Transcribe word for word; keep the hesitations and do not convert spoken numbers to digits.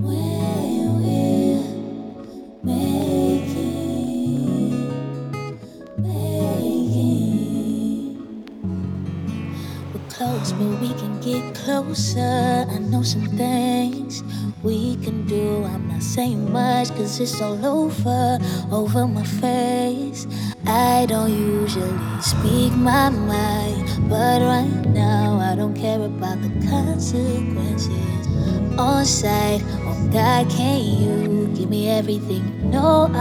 when we're making, making. We're close, but we can get closer. I know some things we can do. I'm not saying much, cause it's all over, over my face. I don't usually speak my mind, but right now I don't care about the consequences. On sight, on God, can you give me everything? No,